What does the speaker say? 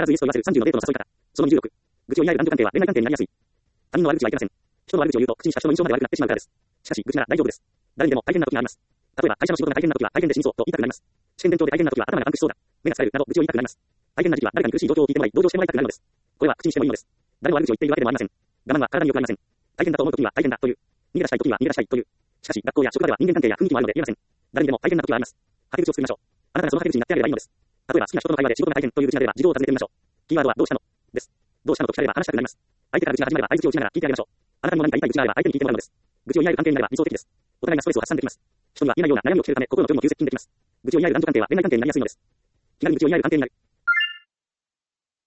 ずイエスと言わせる30のデートの誘い方。その26。愚痴を言い合える男女関係は恋愛関係になりやすい。他人の悪口はいけません。人の悪口を言うと口にした人の印象まで悪くなってしまうからです。しかし、愚痴なら大丈夫です。誰にでも大変な時があります。例えば、会社の仕事が大変な時は大変で死にそうと言いたくなります。試験勉強で大変な時は頭がパンクしそうだ。目が冴えるなど愚痴を言いたくなります。大変な時期は誰かに苦しい状況を聞いてもらい、同情してもらいたくなるのです。これは口にしてもいいのです。誰も悪口を言っているわけでもありません。我慢は体に良くありません。大変だと思う時には大変だという。逃げ出したい時には逃げ出したいという。しかし、学校や職場では人間関係や雰囲気もあるので言えません。誰にでも大変な時はあります。はけ口を作りましょう。あなたがそのはけ口になってあげればいいのです。例えば好きな人との会話で仕事が大変という愚痴が出れば事情を尋ねてみましょう。キーワードはどうしたのです。どうしたのと聞かれれば話したくなります。相手から愚痴が始まれば相槌を打ちながら聞いてあげましょう。あなたにも何か言いたい愚痴があれば相手に聞いてもらうのです。愚痴を言い合える関係になれば理想的です。お互いがストレスを発散できます。人には言えないような悩みを聞けるため心の距離も急接近できます。愚痴を言い合える男女関係は恋愛関係になりやすいのです。気軽に愚痴を言い合える関係になる。